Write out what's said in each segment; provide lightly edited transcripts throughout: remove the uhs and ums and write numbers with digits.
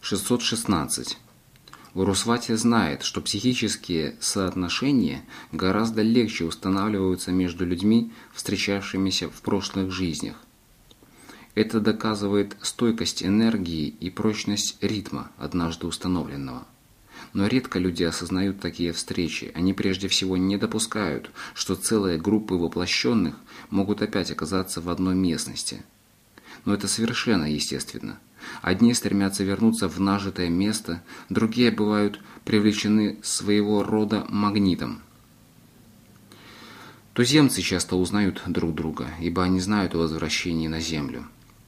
616. Урусвати знает, что психические соотношения гораздо легче устанавливаются между людьми, встречавшимися в прошлых жизнях. Это доказывает стойкость энергии и прочность ритма, однажды установленного. Но редко люди осознают такие встречи. Они прежде всего не допускают, что целые группы воплощенных могут опять оказаться в одной местности. Но это совершенно естественно. Одни стремятся вернуться в нажитое место, другие бывают привлечены своего рода магнитом. Туземцы часто узнают друг друга, ибо они знают о возвращении на землю.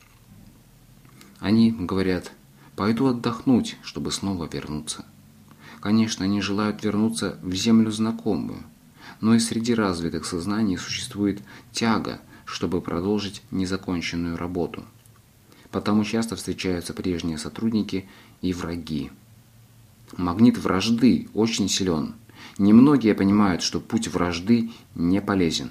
Они говорят: «Пойду отдохнуть, чтобы снова вернуться». Конечно, они желают вернуться в землю знакомую, но и среди развитых сознаний существует тяга, чтобы продолжить незаконченную работу. Потому часто встречаются прежние сотрудники и враги. Магнит вражды очень силен. Немногие понимают, что путь вражды не полезен.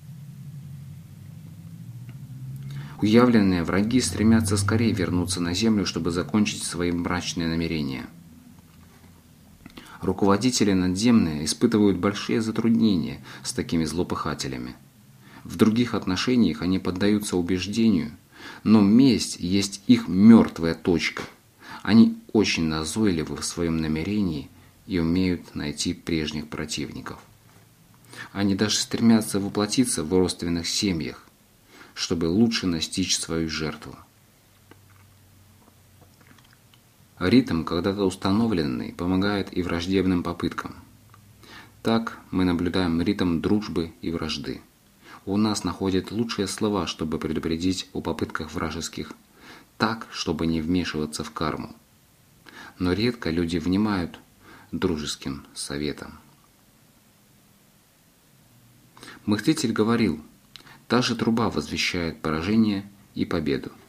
Уявленные враги стремятся скорее вернуться на землю, чтобы закончить свои мрачные намерения. Руководители надземные испытывают большие затруднения с такими злопыхателями. В других отношениях они поддаются убеждению, но месть есть их мертвая точка. Они очень назойливы в своем намерении и умеют найти прежних противников. Они даже стремятся воплотиться в родственных семьях, чтобы лучше настичь свою жертву. Ритм, когда-то установленный, помогает и враждебным попыткам. Так мы наблюдаем ритм дружбы и вражды. У нас находят лучшие слова, чтобы предупредить о попытках вражеских, так, чтобы не вмешиваться в карму. Но редко люди внимают дружеским советам. Мыслитель говорил: «Та же труба возвещает поражение и победу».